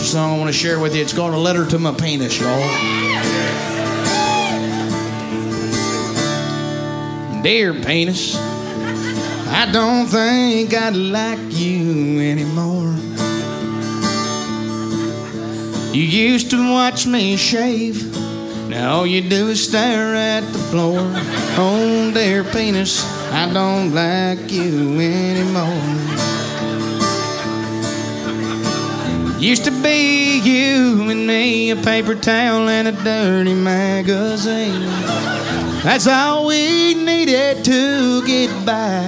song I want to share with you. It's called A Letter to My Penis, y'all. Dear penis, I don't think I'd like you anymore. You used to watch me shave. Now all you do is stare at the floor. Oh, dear penis, I don't like you anymore. Used to be you and me, a paper towel and a dirty magazine. That's all we needed to get by.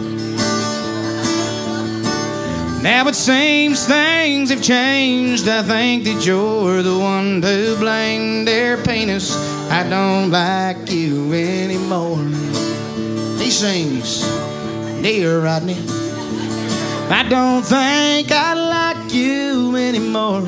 Now it seems things have changed. I think that you're the one to blame. Dear penis, I don't like you anymore. He sings, dear Rodney, I don't think I like you anymore.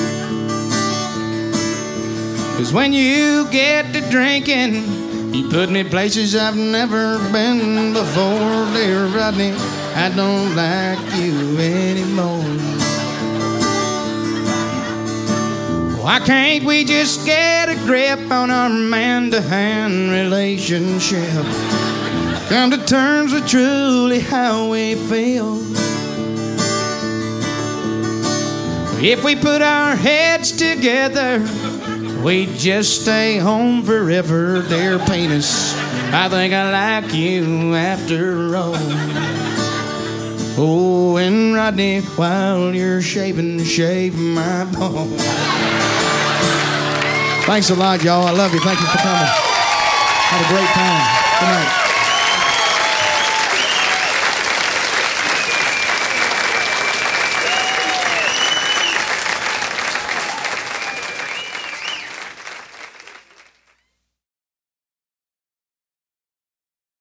'Cause when you get to drinking, you put me places I've never been before. Dear Rodney, I don't like you anymore. Why can't we just get a grip on our man-to-hand relationship? Come to terms with truly how we feel. If we put our heads together, we'd just stay home forever. Dear penis, I think I like you after all. Oh, and Rodney, while you're shaving, shave my bone. Thanks a lot, y'all. I love you. Thank you for coming. Have a great time. Good night.